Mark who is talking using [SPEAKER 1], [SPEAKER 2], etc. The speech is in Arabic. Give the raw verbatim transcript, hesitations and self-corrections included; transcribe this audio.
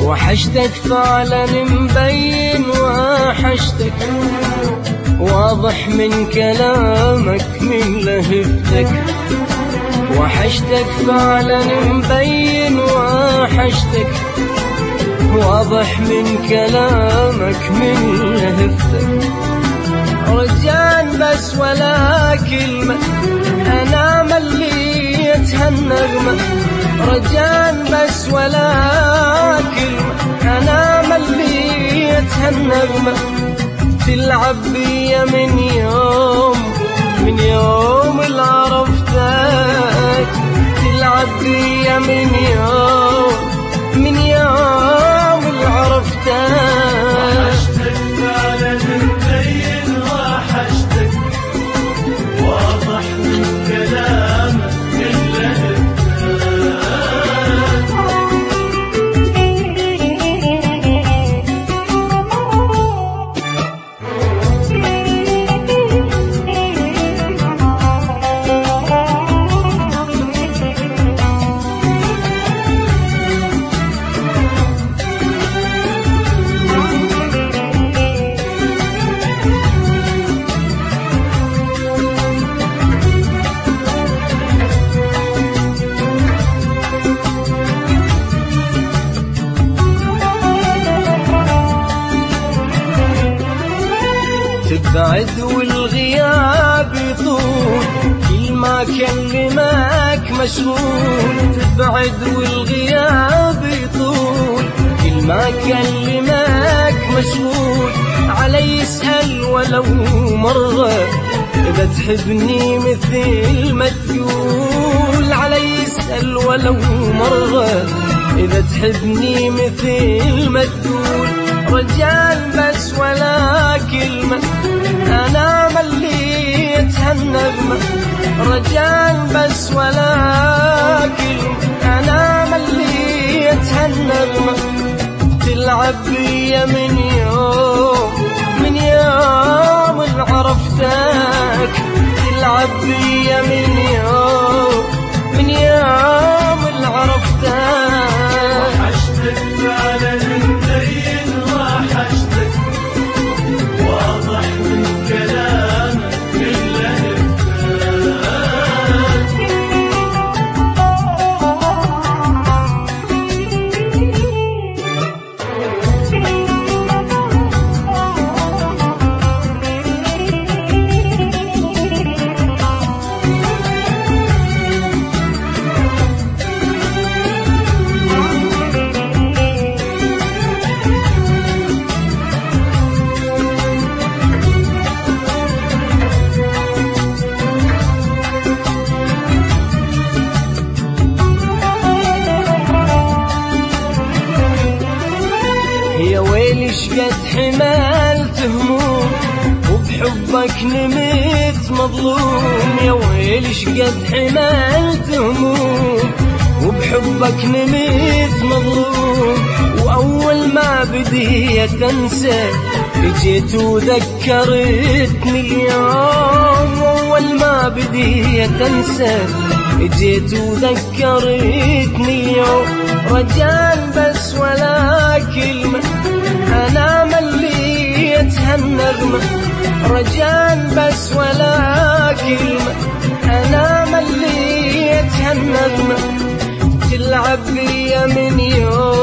[SPEAKER 1] وحشتك فعلا مبين وحشتك، واضح من كلامك من لهفتك. وحشتك فعلا مبين وحشتك، واضح من كلامك من لهفتك. رجال بس ولا كلمة أنا مليت هالنغمة، رجال بس ولا كلمة أنا مليت هالنغمة. تلعب بيا من يوم من يوم اللي عرفتك، تلعب بيا من يوم من يوم اللي عرفتك.
[SPEAKER 2] وحشتك فعلا مبين وحشتك، واضح من كلامك من لهفتك.
[SPEAKER 1] تبعد والغياب يطول، كل ما كلمك مشغول. تبعد والغياب يطول، كل ما كلمك مشغول. علي يسأل ولو مرة إذا تحبني مثل ما تقول. علي يسأل ولو مرة إذا تحبني مثل ما تقول. رجال بس ولا كلمة أنا مليت هالنغمة، رجال بس ولا كلمة أنا مليت هالنغمة. تلعب بيا من يوم من يوم اللي عرفتك، تلعب بيا من يوم من يوم اللي عرفتك.
[SPEAKER 2] وحشتك فعلا مبين وحشتك، واضح من كلامك من لهفتك.
[SPEAKER 1] يا ويلي شقد حملت هموم، وبحبك نمت مظلوم. يا ويلي شقد حملت هموم، وبحبك نمت مظلوم. وأول ما بديت أنسى جيت وذكرتني اليوم. وأول ما بديت أنسى جيت وذكرتني اليوم. رجال بس ولا كلمة أنا مليت هالنغمة، رجال بس ولا كلمة أنا مليت هالنغمة. تلعب بيا من يوم